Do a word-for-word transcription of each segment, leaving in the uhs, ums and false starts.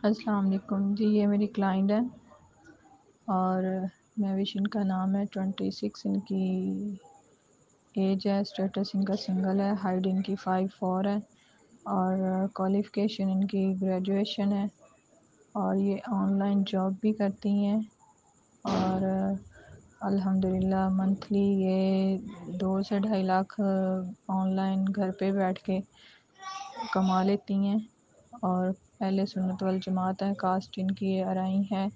السلام علیکم جی، یہ میری کلائنٹ ہے اور میویش ان کا نام ہے ٹوینٹی سکس ان کی ایج ہے، اسٹیٹس ان کا سنگل ہے، ہائٹ ان کی فائیو فور ہے اور کوالیفیکیشن ان کی گریجویشن ہے اور یہ آن لائن جاب بھی کرتی ہیں اور الحمدللہ منتھلی یہ دو سے ڈھائی لاکھ آن لائن گھر پہ بیٹھ کے کما لیتی ہیں اور پہلے سنت والجماعت ہے، کاسٹ ان کی ارائی ہے۔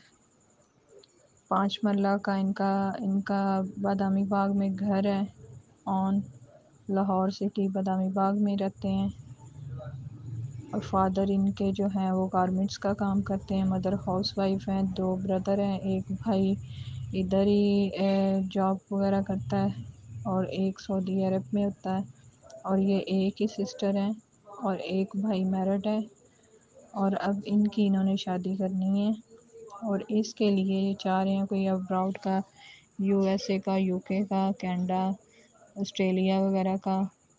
پانچ مرلہ کا ان کا ان کا بادامی باغ میں گھر ہے، آن لاہور سٹی بادامی باغ میں رہتے ہیں اور فادر ان کے جو ہیں وہ گارمنٹس کا کام کرتے ہیں، مدر ہاؤس وائف ہیں، دو بردر ہیں، ایک بھائی ادھر ہی جاب وغیرہ کرتا ہے اور ایک سعودی عرب میں ہوتا ہے اور یہ ایک ہی سسٹر ہیں اور ایک بھائی میرڈ ہے اور اب ان کی انہوں نے شادی کرنی ہے اور اس کے لیے یہ چاہ رہے ہیں کوئی ابراؤڈ کا، یو ایس اے کا، یو کے کا، کینیڈا، آسٹریلیا وغیرہ کا،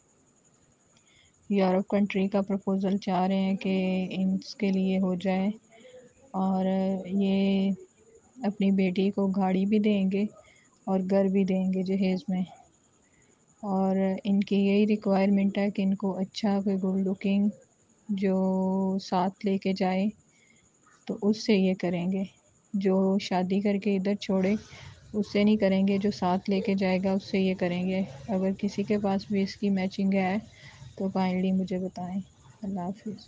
یورپ کنٹری کا پرپوزل چاہ رہے ہیں کہ اس کے لیے ہو جائے اور یہ اپنی بیٹی کو گاڑی بھی دیں گے اور گھر بھی دیں گے جہیز میں اور ان کی یہی ریکوائرمنٹ ہے کہ ان کو اچھا کوئی گڈ لکنگ جو ساتھ لے کے جائے تو اس سے یہ کریں گے، جو شادی کر کے ادھر چھوڑے اس سے نہیں کریں گے، جو ساتھ لے کے جائے گا اس سے یہ کریں گے۔ اگر کسی کے پاس بھی اس کی میچنگ ہے تو کائنڈلی مجھے بتائیں۔ اللہ حافظ۔